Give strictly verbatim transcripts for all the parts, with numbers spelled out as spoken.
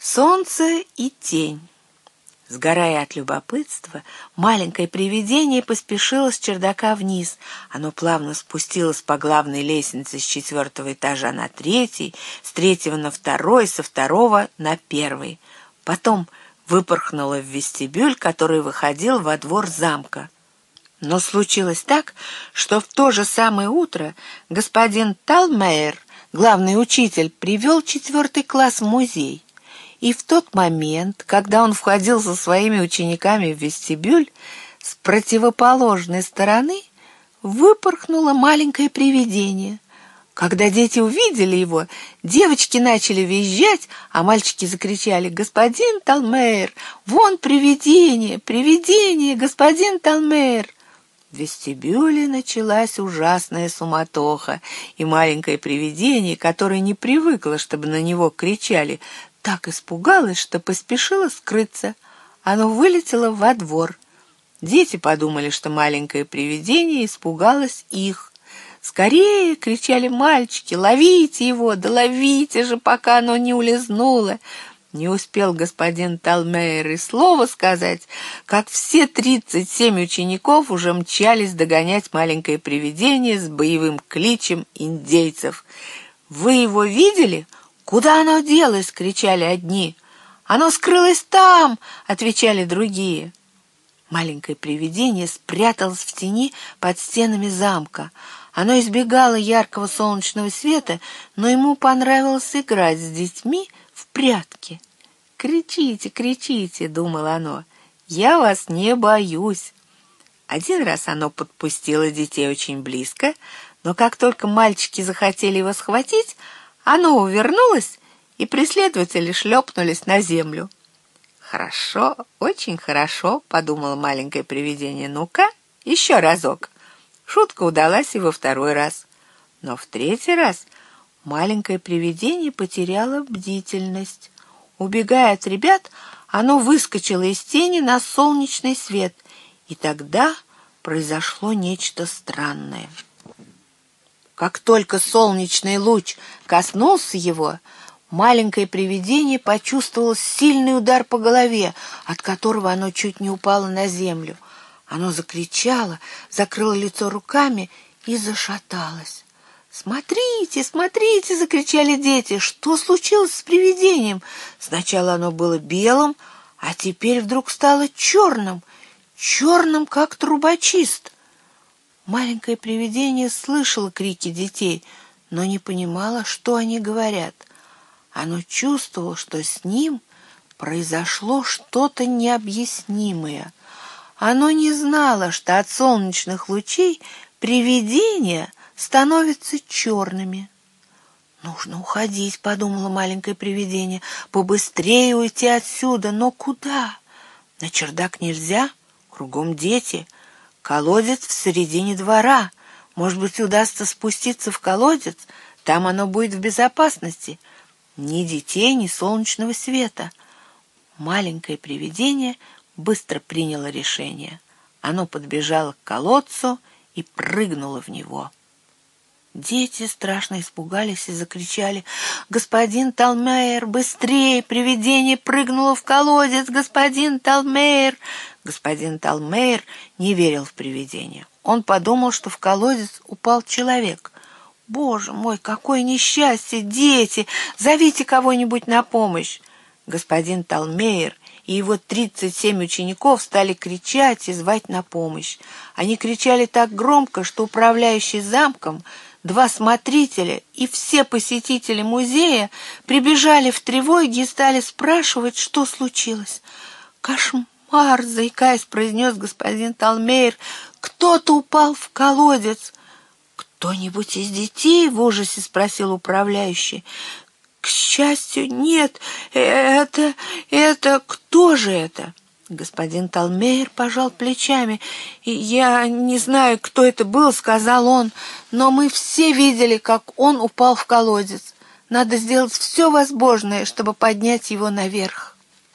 Солнце и тень. Сгорая от любопытства, маленькое привидение поспешило с чердака вниз. Оно плавно спустилось по главной лестнице с четвертого этажа на третий, с третьего на второй, со второго на первый. Потом выпорхнуло в вестибюль, который выходил во двор замка. Но случилось так, что в то же самое утро господин Талмейер, главный учитель, привел четвертый класс в музей. И в тот момент, когда он входил со своими учениками в вестибюль, с противоположной стороны выпорхнуло маленькое привидение. Когда дети увидели его, девочки начали визжать, а мальчики закричали: «Господин Талмейер! Вон привидение! Привидение! Господин Талмейер!» В вестибюле началась ужасная суматоха, и маленькое привидение, которое не привыкло, чтобы на него кричали, так испугалось, что поспешило скрыться. Оно вылетело во двор. Дети подумали, что маленькое привидение испугалось их. «Скорее!» — кричали мальчики. «Ловите его! Да ловите же, пока оно не улизнуло!» Не успел господин Талмейер и слова сказать, как все тридцать семь учеников уже мчались догонять маленькое привидение с боевым кличем индейцев. «Вы его видели? Куда оно делось?» — кричали одни. «Оно скрылось там!» — отвечали другие. Маленькое привидение спряталось в тени под стенами замка. Оно избегало яркого солнечного света, но ему понравилось играть с детьми в прятки. «Кричите, кричите!» — думало оно. «Я вас не боюсь!» Один раз оно подпустило детей очень близко, но как только мальчики захотели его схватить, оно увернулось, и преследователи шлепнулись на землю. «Хорошо, очень хорошо», — подумало маленькое привидение. «Ну-ка, еще разок». Шутка удалась и во второй раз. Но в третий раз маленькое привидение потеряло бдительность. Убегая от ребят, оно выскочило из тени на солнечный свет, и тогда произошло нечто странное. Как только солнечный луч коснулся его, маленькое привидение почувствовало сильный удар по голове, от которого оно чуть не упало на землю. Оно закричало, закрыло лицо руками и зашаталось. «Смотрите, смотрите!» — закричали дети. «Что случилось с привидением?» Сначала оно было белым, а теперь вдруг стало черным, черным, как трубочист. Маленькое привидение слышало крики детей, но не понимало, что они говорят. Оно чувствовало, что с ним произошло что-то необъяснимое. Оно не знало, что от солнечных лучей привидения становятся черными. «Нужно уходить», — подумало маленькое привидение, — «побыстрее уйти отсюда. Но куда? На чердак нельзя, кругом дети. Колодец в середине двора. Может быть, удастся спуститься в колодец? Там оно будет в безопасности. Ни детей, ни солнечного света». Маленькое привидение быстро приняло решение. Оно подбежало к колодцу и прыгнуло в него. Дети страшно испугались и закричали: «Господин Талмейер, быстрее! Привидение прыгнуло в колодец! Господин Талмейер!» Господин Талмейер не верил в привидение. Он подумал, что в колодец упал человек. «Боже мой, какое несчастье! Дети! Зовите кого-нибудь на помощь!» Господин Талмейер и его тридцать семь учеников стали кричать и звать на помощь. Они кричали так громко, что управляющий замком, два смотрителя и все посетители музея прибежали в тревоге и стали спрашивать, что случилось. «Кошмар!» — заикаясь, произнес господин Талмейер. «Кто-то упал в колодец!» «Кто-нибудь из детей?» — в ужасе спросил управляющий. «К счастью, нет. Это... это... Кто же это?» Господин Талмейер пожал плечами. «Я не знаю, кто это был», — сказал он, «но мы все видели, как он упал в колодец. Надо сделать все возможное, чтобы поднять его наверх».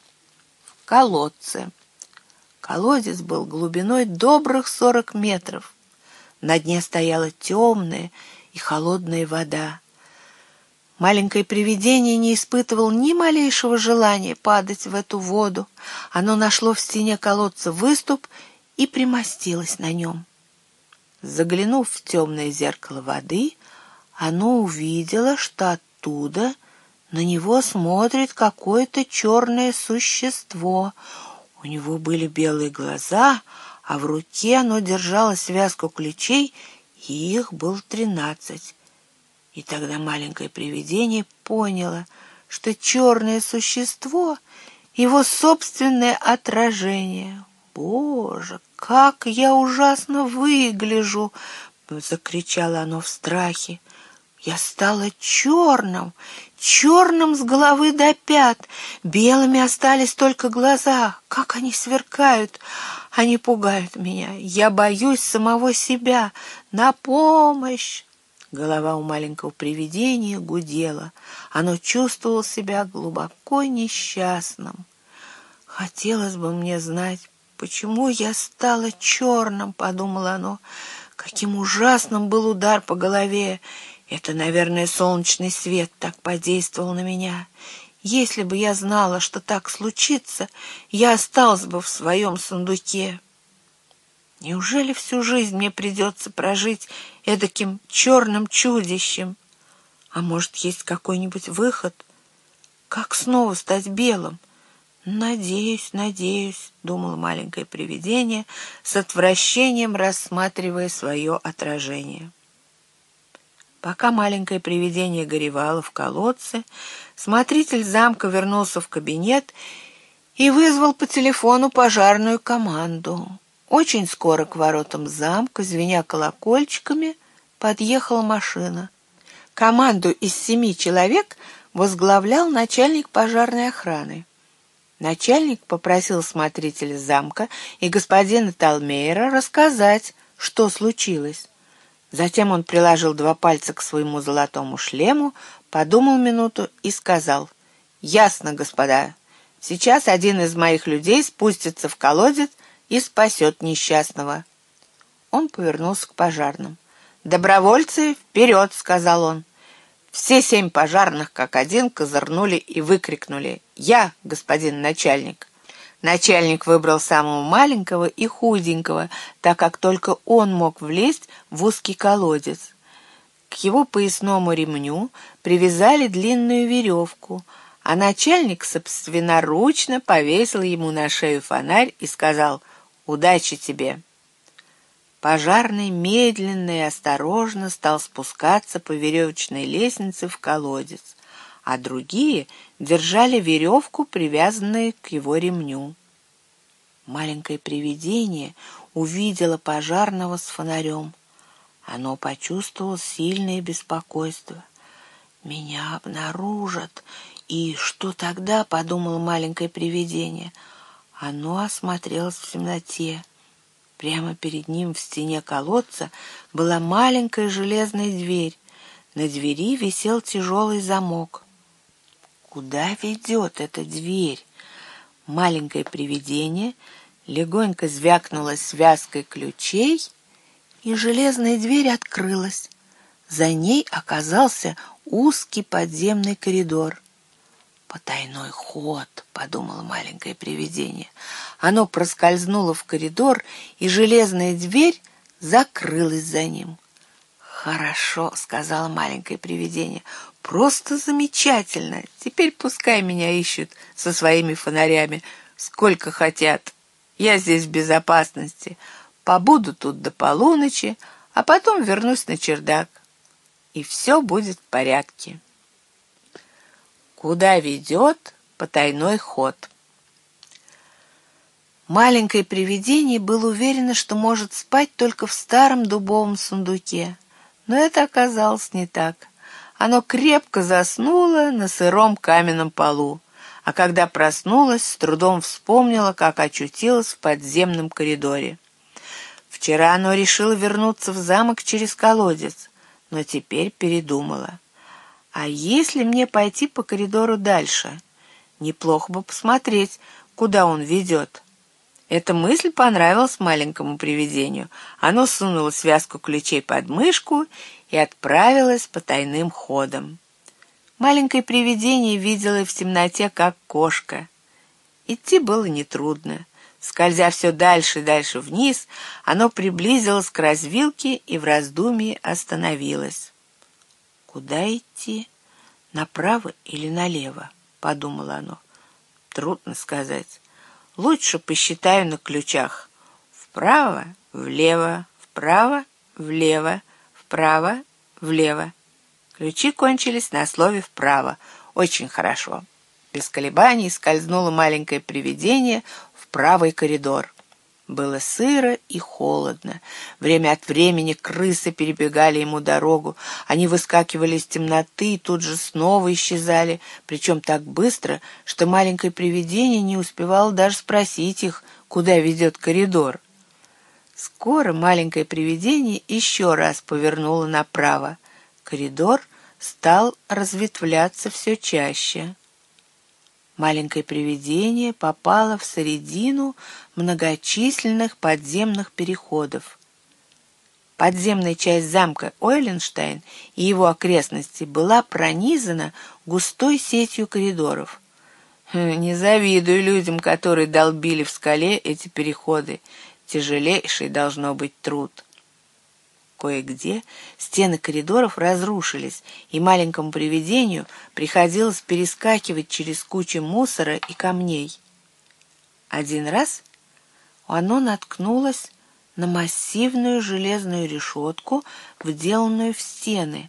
В колодце. Колодец был глубиной добрых сорок метров. На дне стояла темная и холодная вода. Маленькое привидение не испытывало ни малейшего желания падать в эту воду. Оно нашло в стене колодца выступ и примостилось на нем. Заглянув в темное зеркало воды, оно увидело, что оттуда на него смотрит какое-то черное существо. У него были белые глаза, а в руке оно держало связку ключей, и их было тринадцать. И тогда маленькое привидение поняло, что черное существо — его собственное отражение. «Боже, как я ужасно выгляжу!» — закричало оно в страхе. «Я стала черным, черным с головы до пят. Белыми остались только глаза. Как они сверкают! Они пугают меня. Я боюсь самого себя. На помощь!» Голова у маленького привидения гудела. Оно чувствовало себя глубоко несчастным. «Хотелось бы мне знать, почему я стала черным», — подумало оно. «Каким ужасным был удар по голове! Это, наверное, солнечный свет так подействовал на меня. Если бы я знала, что так случится, я осталась бы в своем сундуке. Неужели всю жизнь мне придется прожить эдаким черным чудищем? А может, есть какой-нибудь выход? Как снова стать белым? Надеюсь, надеюсь», — думало маленькое привидение, с отвращением рассматривая свое отражение. Пока маленькое привидение горевало в колодце, смотритель замка вернулся в кабинет и вызвал по телефону пожарную команду. Очень скоро к воротам замка, звеня колокольчиками, подъехала машина. Команду из семи человек возглавлял начальник пожарной охраны. Начальник попросил смотрителя замка и господина Талмейера рассказать, что случилось. Затем он приложил два пальца к своему золотому шлему, подумал минуту и сказал: «Ясно, господа, сейчас один из моих людей спустится в колодец и спасет несчастного». Он повернулся к пожарным. «Добровольцы, вперед!» — сказал он. Все семь пожарных, как один, козырнули и выкрикнули: «Я, господин начальник!» Начальник выбрал самого маленького и худенького, так как только он мог влезть в узкий колодец. К его поясному ремню привязали длинную веревку, а начальник собственноручно повесил ему на шею фонарь и сказал: «Удачи тебе!» Пожарный медленно и осторожно стал спускаться по веревочной лестнице в колодец, а другие держали веревку, привязанную к его ремню. Маленькое привидение увидело пожарного с фонарем. Оно почувствовало сильное беспокойство. «Меня обнаружат, и что тогда?» — подумало маленькое привидение. Оно осмотрелось в темноте. Прямо перед ним в стене колодца была маленькая железная дверь. На двери висел тяжелый замок. Куда ведет эта дверь? Маленькое привидение легонько звякнуло связкой ключей, и железная дверь открылась. За ней оказался узкий подземный коридор. «Потайной ход», — подумало маленькое привидение. Оно проскользнуло в коридор, и железная дверь закрылась за ним. «Хорошо», — сказала маленькое привидение, — «просто замечательно. Теперь пускай меня ищут со своими фонарями сколько хотят. Я здесь в безопасности. Побуду тут до полуночи, а потом вернусь на чердак, и все будет в порядке». Куда ведет потайной ход? Маленькое привидение было уверено, что может спать только в старом дубовом сундуке. Но это оказалось не так. Оно крепко заснуло на сыром каменном полу, а когда проснулось, с трудом вспомнило, как очутилось в подземном коридоре. Вчера оно решило вернуться в замок через колодец, но теперь передумало. А если мне пойти по коридору дальше? Неплохо бы посмотреть, куда он ведет. Эта мысль понравилась маленькому привидению. Оно сунуло связку ключей под мышку и отправилось по тайным ходам. Маленькое привидение видело в темноте, как кошка. Идти было нетрудно. Скользя все дальше и дальше вниз, оно приблизилось к развилке и в раздумье остановилось. «Куда идти? Направо или налево?» — подумало оно. «Трудно сказать. Лучше посчитаю на ключах. Вправо, влево, вправо, влево, вправо, влево». Ключи кончились на слове «вправо». Очень хорошо. Без колебаний скользнуло маленькое привидение в правый коридор. Было сыро и холодно. Время от времени крысы перебегали ему дорогу. Они выскакивали из темноты и тут же снова исчезали, причем так быстро, что маленькое привидение не успевало даже спросить их, куда ведет коридор. Скоро маленькое привидение еще раз повернуло направо. Коридор стал разветвляться все чаще. Маленькое привидение попало в середину многочисленных подземных переходов. Подземная часть замка Ойленштейн и его окрестностей была пронизана густой сетью коридоров. Не завидую людям, которые долбили в скале эти переходы. Тяжелейший должно быть труд. Кое-где стены коридоров разрушились, и маленькому привидению приходилось перескакивать через кучу мусора и камней. Один раз оно наткнулось на массивную железную решетку, вделанную в стены.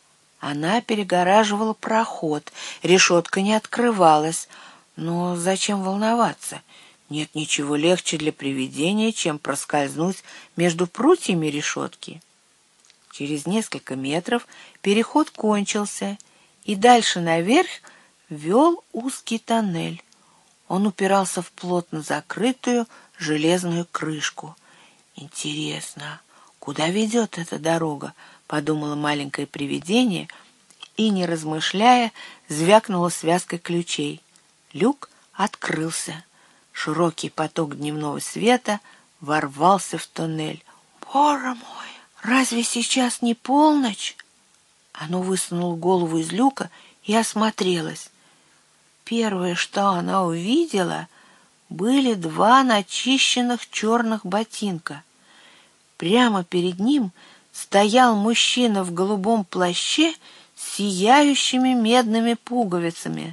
Она перегораживала проход, решетка не открывалась, но зачем волноваться? Нет ничего легче для привидения, чем проскользнуть между прутьями решетки. Через несколько метров переход кончился, и дальше наверх вел узкий тоннель. Он упирался в плотно закрытую железную крышку. «Интересно, куда ведет эта дорога?» — подумало маленькое привидение и, не размышляя, звякнуло связкой ключей. Люк открылся. Широкий поток дневного света ворвался в тоннель. «Боже мой! Разве сейчас не полночь?» Оно высунуло голову из люка и осмотрелось. Первое, что она увидела, были два начищенных черных ботинка. Прямо перед ним стоял мужчина в голубом плаще с сияющими медными пуговицами.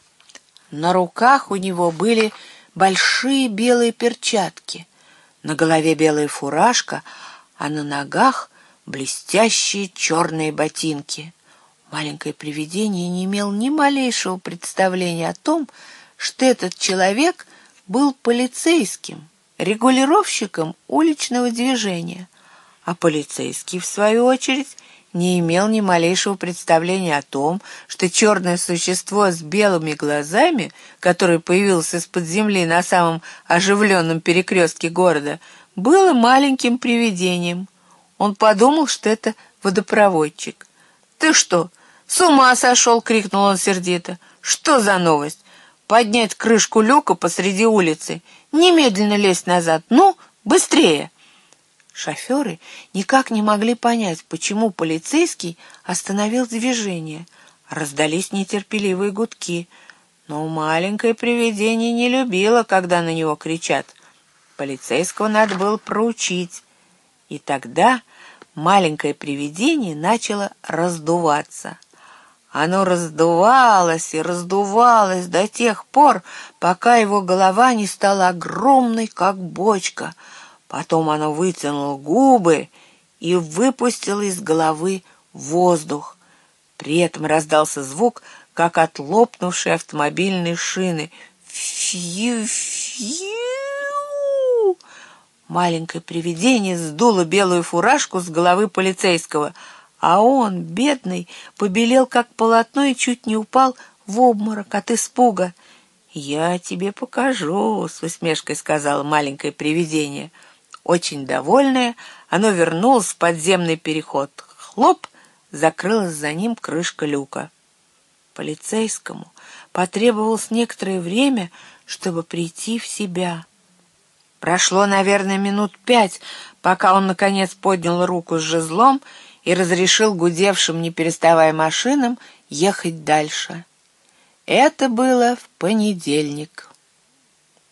На руках у него были большие белые перчатки, на голове белая фуражка, а на ногах блестящие черные ботинки. Маленькое привидение не имел ни малейшего представления о том, что этот человек был полицейским, регулировщиком уличного движения, а полицейский, в свою очередь, не имел ни малейшего представления о том, что черное существо с белыми глазами, которое появилось из-под земли на самом оживленном перекрестке города, было маленьким привидением. Он подумал, что это водопроводчик. «Ты что, с ума сошел?» — крикнул он сердито. «Что за новость? Поднять крышку люка посреди улицы? Немедленно лезть назад! Ну, быстрее!» Шоферы никак не могли понять, почему полицейский остановил движение. Раздались нетерпеливые гудки, но маленькое привидение не любило, когда на него кричат. Полицейского надо было проучить. И тогда маленькое привидение начало раздуваться. Оно раздувалось и раздувалось до тех пор, пока его голова не стала огромной, как бочка. Потом оно вытянуло губы и выпустило из головы воздух. При этом раздался звук, как от лопнувшей автомобильной шины. Фью-фью! Маленькое привидение сдуло белую фуражку с головы полицейского, а он, бедный, побелел как полотно и чуть не упал в обморок от испуга. «Я тебе покажу», — с усмешкой сказала маленькое привидение. Очень довольное, оно вернулось в подземный переход. Хлоп! Закрылась за ним крышка люка. Полицейскому потребовалось некоторое время, чтобы прийти в себя. Прошло, наверное, минут пять, пока он, наконец, поднял руку с жезлом и разрешил гудевшим, не переставая машинам, ехать дальше. Это было в понедельник.